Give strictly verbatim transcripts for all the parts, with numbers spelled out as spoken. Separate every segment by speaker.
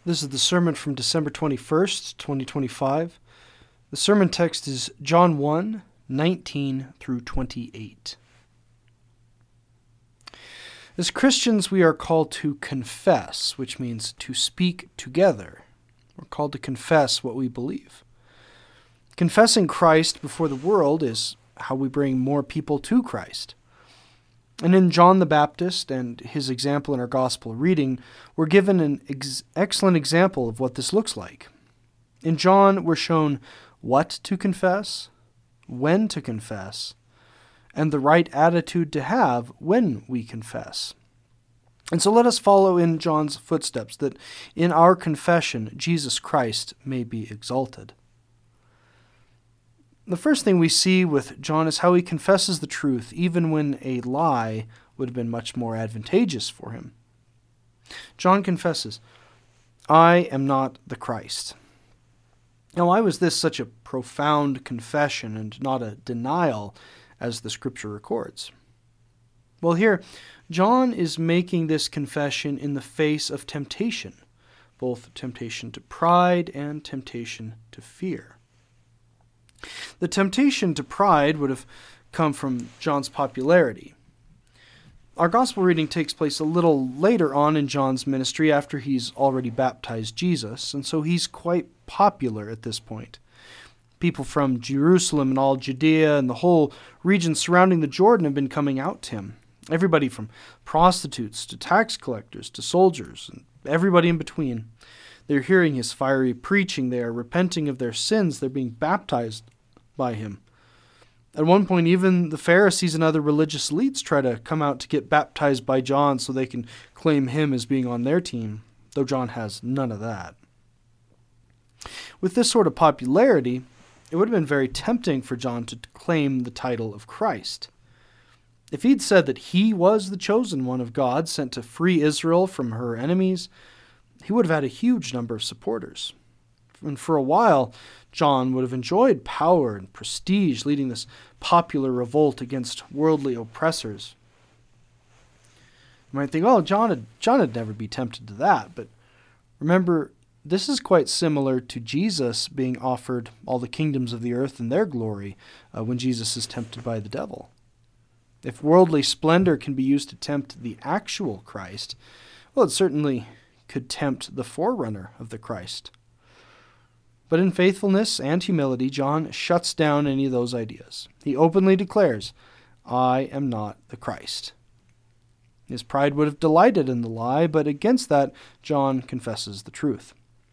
Speaker 1: This is the sermon from December twenty-first, twenty twenty-five. The sermon text is John one, nineteen through twenty-eight. As Christians, we are called to confess, which means to speak together. We're called to confess what we believe. Confessing Christ before the world is how we bring more people to Christ. And in John the Baptist and his example in our gospel reading, we're given an ex- excellent example of what this looks like. In John, we're shown what to confess, when to confess, and the right attitude to have when we confess. And so let us follow in John's footsteps, that in our confession, Jesus Christ may be exalted. The first thing we see with John is how he confesses the truth, even when a lie would have been much more advantageous for him. John confesses, "I am not the Christ." Now, why was this such a profound confession and not a denial, as the Scripture records? Well, here, John is making this confession in the face of temptation, both temptation to pride and temptation to fear. The temptation to pride would have come from John's popularity. Our gospel reading takes place a little later on in John's ministry after he's already baptized Jesus, and so he's quite popular at this point. People from Jerusalem and all Judea and the whole region surrounding the Jordan have been coming out to him. Everybody from prostitutes to tax collectors to soldiers and everybody in between. They're hearing his fiery preaching. They are repenting of their sins. They're being baptized by him. At one point, even the Pharisees and other religious elites try to come out to get baptized by John so they can claim him as being on their team, though John has none of that. With this sort of popularity, it would have been very tempting for John to claim the title of Christ. If he'd said that he was the chosen one of God, sent to free Israel from her enemies, he would have had a huge number of supporters. And for a while, John would have enjoyed power and prestige, leading this popular revolt against worldly oppressors. You might think, oh, John would, John would never be tempted to that. But remember, this is quite similar to Jesus being offered all the kingdoms of the earth and their glory uh, when Jesus is tempted by the devil. If worldly splendor can be used to tempt the actual Christ, well, it certainly could tempt the forerunner of the Christ. But in faithfulness and humility, John shuts down any of those ideas. He openly declares, "I am not the Christ." His pride would have delighted in the lie, but against that, John confesses the truth.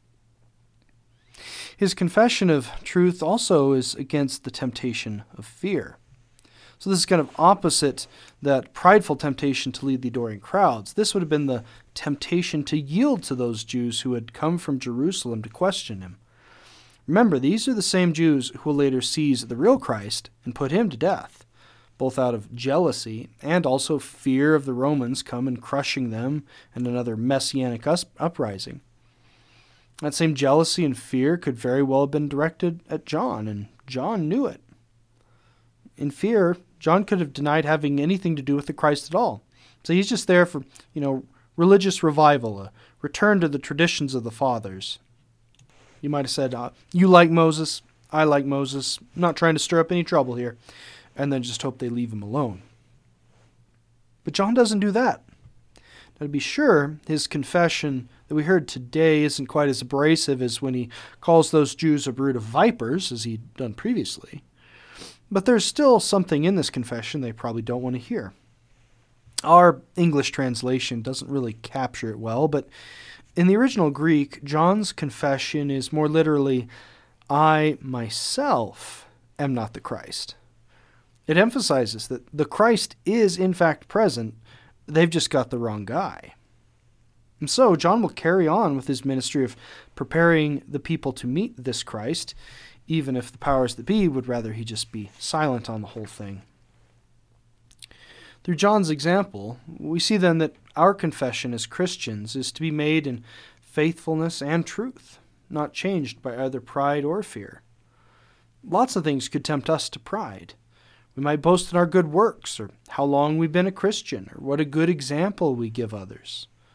Speaker 1: His confession of truth also is against the temptation of fear. So this is kind of opposite that prideful temptation to lead the adoring crowds. This would have been the temptation to yield to those Jews who had come from Jerusalem to question him. Remember, these are the same Jews who will later seize the real Christ and put him to death, both out of jealousy and also fear of the Romans come and crushing them and another messianic us- uprising. That same jealousy and fear could very well have been directed at John, and John knew it. In fear, John could have denied having anything to do with the Christ at all. So he's just there for, you know, religious revival, a return to the traditions of the fathers. You might have said, uh, you like Moses, I like Moses, I'm not trying to stir up any trouble here, and then just hope they leave him alone. But John doesn't do that. Now, to be sure, his confession that we heard today isn't quite as abrasive as when he calls those Jews a brood of vipers, as he'd done previously. But there's still something in this confession they probably don't want to hear. Our English translation doesn't really capture it well, but in the original Greek, John's confession is more literally, "I myself am not the Christ." It emphasizes that the Christ is in fact present, they've just got the wrong guy. And so John will carry on with his ministry of preparing the people to meet this Christ, even if the powers that be would rather he just be silent on the whole thing. Through John's example, we see then that our confession as Christians is to be made in faithfulness and truth, not changed by either pride or fear. Lots of things could tempt us to pride. We might boast in our good works, or how long we've been a Christian, or what a good example we give others.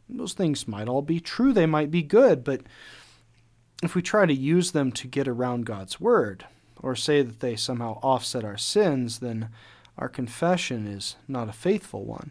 Speaker 1: Those things might all be true, they might be good, but if we try to use them to get around God's word, or say that they somehow offset our sins, then our confession is not a faithful one.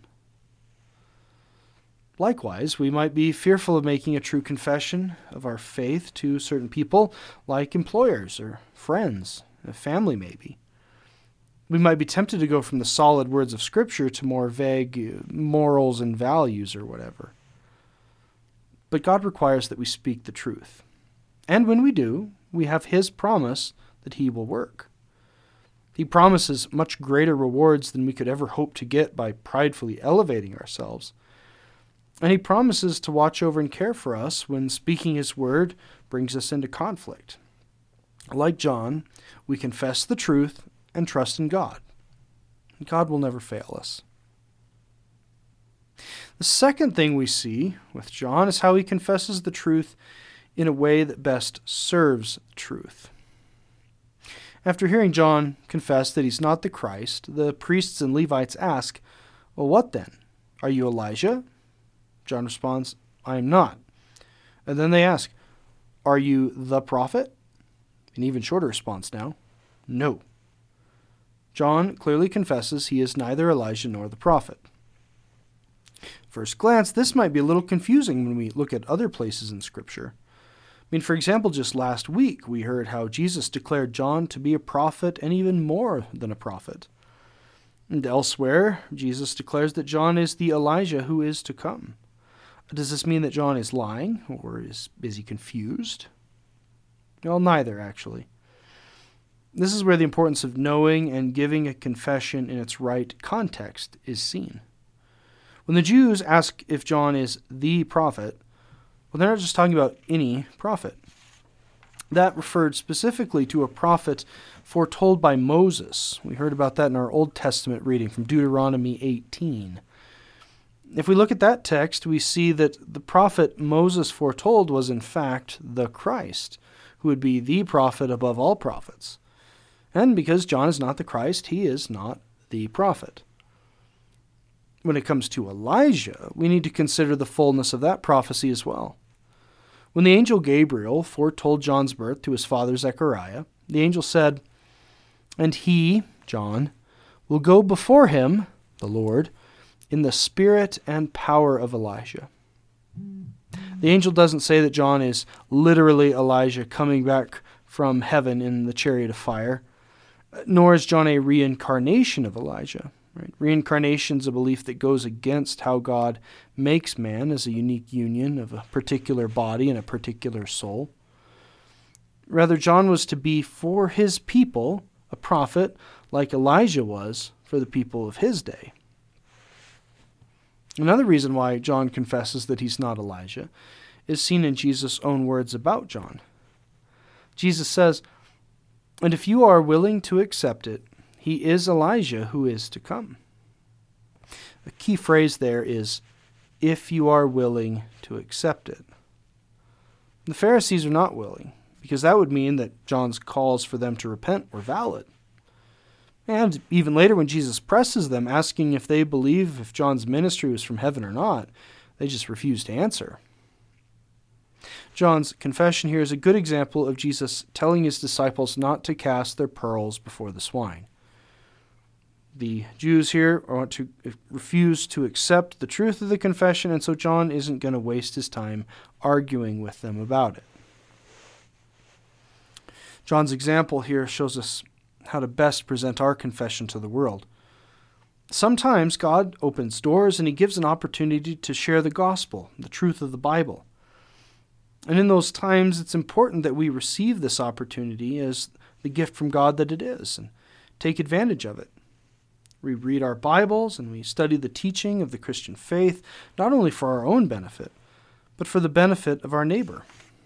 Speaker 1: Likewise, we might be fearful of making a true confession of our faith to certain people, like employers or friends, a family maybe. We might be tempted to go from the solid words of Scripture to more vague morals and values or whatever. But God requires that we speak the truth. And when we do, we have His promise that He will work. He promises much greater rewards than we could ever hope to get by pridefully elevating ourselves. And He promises to watch over and care for us when speaking His word brings us into conflict. Like John, we confess the truth and trust in God. God will never fail us. The second thing we see with John is how he confesses the truth in a way that best serves the truth. After hearing John confess that he's not the Christ, the priests and Levites ask, "Well, what then? Are you Elijah?" John responds, "I am not." And then they ask, "Are you the prophet?" An even shorter response now, "No." John clearly confesses he is neither Elijah nor the prophet. First glance, this might be a little confusing when we look at other places in Scripture. I mean, for example, just last week we heard how Jesus declared John to be a prophet and even more than a prophet. And elsewhere, Jesus declares that John is the Elijah who is to come. Does this mean that John is lying, or is, is he confused? Well, neither, actually. This is where the importance of knowing and giving a confession in its right context is seen. When the Jews ask if John is the prophet, well, they're not just talking about any prophet. That referred specifically to a prophet foretold by Moses. We heard about that in our Old Testament reading from Deuteronomy eighteen. If we look at that text, we see that the prophet Moses foretold was in fact the Christ, who would be the prophet above all prophets. And because John is not the Christ, he is not the prophet. When it comes to Elijah, we need to consider the fullness of that prophecy as well. When the angel Gabriel foretold John's birth to his father Zechariah, the angel said, "And he, John, will go before him, the Lord, in the spirit and power of Elijah." The angel doesn't say that John is literally Elijah coming back from heaven in the chariot of fire, nor is John a reincarnation of Elijah. Right? Reincarnation is a belief that goes against how God makes man as a unique union of a particular body and a particular soul. Rather, John was to be for his people a prophet like Elijah was for the people of his day. Another reason why John confesses that he's not Elijah is seen in Jesus' own words about John. Jesus says, "And if you are willing to accept it, he is Elijah who is to come." The key phrase there is, "if you are willing to accept it." The Pharisees are not willing, because that would mean that John's calls for them to repent were valid. And even later when Jesus presses them, asking if they believe if John's ministry was from heaven or not, they just refuse to answer. John's confession here is a good example of Jesus telling his disciples not to cast their pearls before the swine. The Jews here want to refuse to accept the truth of the confession, and so John isn't going to waste his time arguing with them about it. John's example here shows us how to best present our confession to the world. Sometimes God opens doors and he gives an opportunity to share the gospel, the truth of the Bible. And in those times, it's important that we receive this opportunity as the gift from God that it is and take advantage of it. We read our Bibles and we study the teaching of the Christian faith, not only for our own benefit, but for the benefit of our neighbor.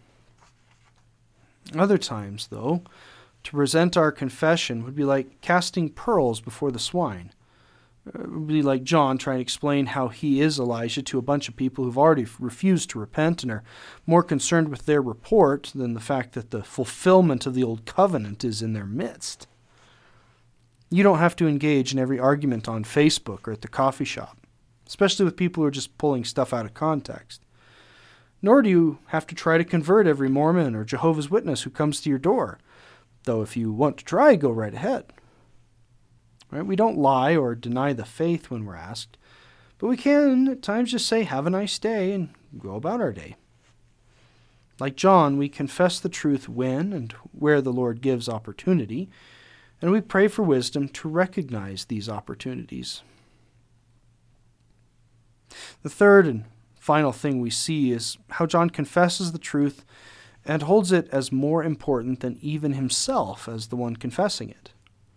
Speaker 1: Other times, though, to present our confession would be like casting pearls before the swine. It would be like John trying to explain how he is Elijah to a bunch of people who've already refused to repent and are more concerned with their report than the fact that the fulfillment of the old covenant is in their midst. You don't have to engage in every argument on Facebook or at the coffee shop. especially with people who are just pulling stuff out of context. Nor do you have to try to convert every Mormon or Jehovah's Witness who comes to your door, though if you want to try, go right ahead. Right? We don't lie or deny the faith when we're asked, but we can at times just say, have a nice day, and go about our day. Like John, we confess the truth when and where the Lord gives opportunity, and we pray for wisdom to recognize these opportunities. The third and final thing we see is how John confesses the truth and holds it as more important than even himself as the one confessing it.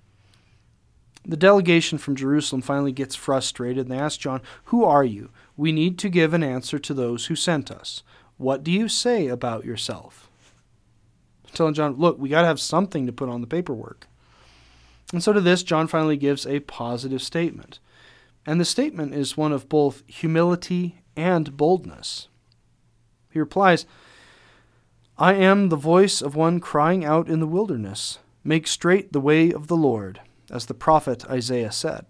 Speaker 1: The delegation from Jerusalem finally gets frustrated, and they ask John, "Who are you? We need to give an answer to those who sent us. What do you say about yourself?" Telling John, look, we got to have something to put on the paperwork. And so to this, John finally gives a positive statement. And the statement is one of both humility and boldness. He replies, "I am the voice of one crying out in the wilderness, make straight the way of the Lord, as the prophet Isaiah said."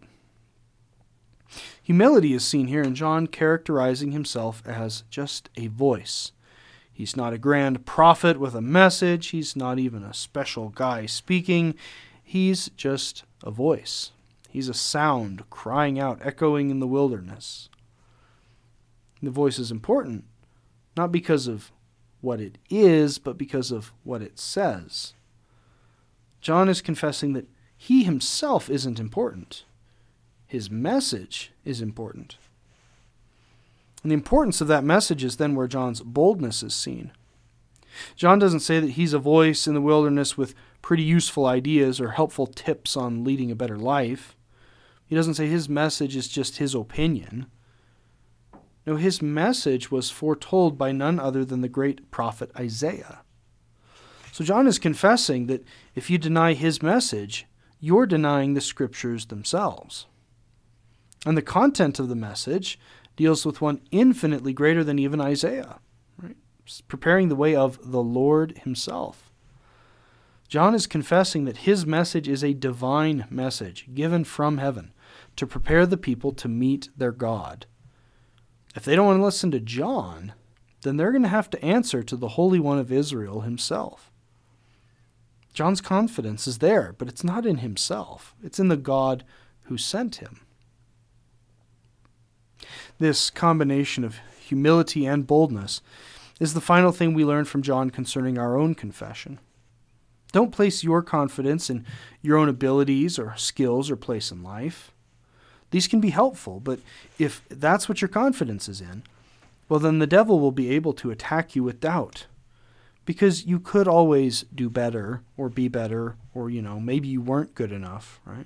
Speaker 1: Humility is seen here in John characterizing himself as just a voice. He's not a grand prophet with a message. He's not even a special guy speaking. He's just a voice. He's a sound crying out, echoing in the wilderness. The voice is important, not because of what it is, but because of what it says. John is confessing that he himself isn't important. His message is important. And the importance of that message is then where John's boldness is seen. John doesn't say that he's a voice in the wilderness with pretty useful ideas or helpful tips on leading a better life. He doesn't say his message is just his opinion. No, his message was foretold by none other than the great prophet Isaiah. So John is confessing that if you deny his message, you're denying the scriptures themselves. And the content of the message deals with one infinitely greater than even Isaiah, right? Preparing the way of the Lord himself. John is confessing that his message is a divine message given from heaven to prepare the people to meet their God. If they don't want to listen to John, then they're going to have to answer to the Holy One of Israel himself. John's confidence is there, but it's not in himself. It's in the God who sent him. This combination of humility and boldness is the final thing we learn from John concerning our own confession. Don't place your confidence in your own abilities or skills or place in life. These can be helpful, but if that's what your confidence is in, well, then the devil will be able to attack you with doubt. Because you could always do better or be better, or, you know, maybe you weren't good enough, right?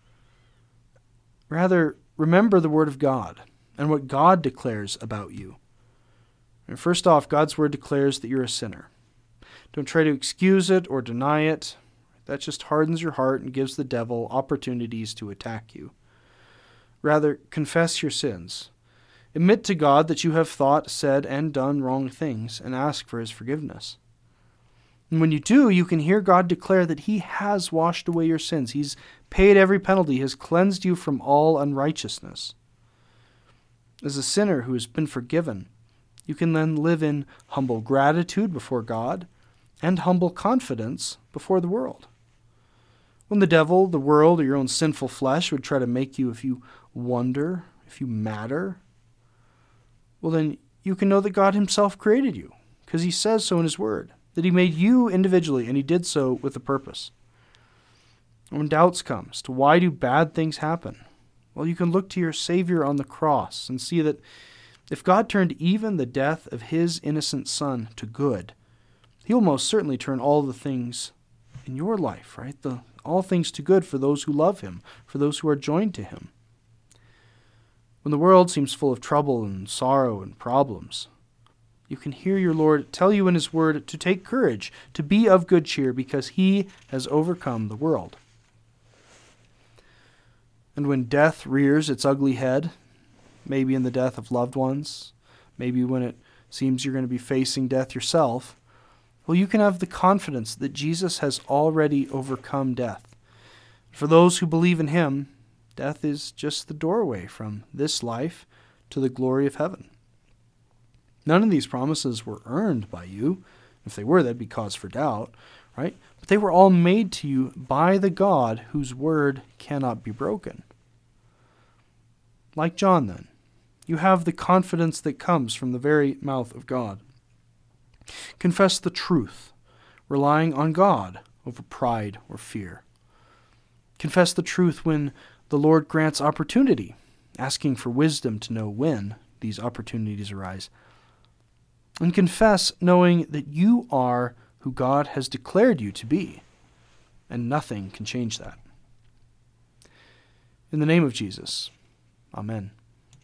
Speaker 1: Rather, remember the Word of God and what God declares about you. And first off, God's Word declares that you're a sinner. Don't try to excuse it or deny it. That just hardens your heart and gives the devil opportunities to attack you. Rather, confess your sins. Admit to God that you have thought, said, and done wrong things, and ask for his forgiveness. And when you do, you can hear God declare that he has washed away your sins. He's paid every penalty, has cleansed you from all unrighteousness. As a sinner who has been forgiven, you can then live in humble gratitude before God and humble confidence before the world. When the devil, the world, or your own sinful flesh would try to make you, if you wonder, if you matter, well then you can know that God himself created you, because he says so in his word, that he made you individually, and he did so with a purpose. And when doubts come as to why do bad things happen, well, you can look to your Savior on the cross and see that if God turned even the death of his innocent son to good, he'll most certainly turn all the things in your life, right? The, all things to good for those who love him, for those who are joined to him. When the world seems full of trouble and sorrow and problems, you can hear your Lord tell you in his word to take courage, to be of good cheer, because he has overcome the world. And when death rears its ugly head, maybe in the death of loved ones, maybe when it seems you're going to be facing death yourself, well, you can have the confidence that Jesus has already overcome death. For those who believe in him, death is just the doorway from this life to the glory of heaven. None of these promises were earned by you. If they were, that'd be cause for doubt, right? But they were all made to you by the God whose word cannot be broken. Like John, then, you have the confidence that comes from the very mouth of God. Confess the truth, relying on God over pride or fear. Confess the truth when the Lord grants opportunity, asking for wisdom to know when these opportunities arise. And confess knowing that you are who God has declared you to be, and nothing can change that. In the name of Jesus, amen.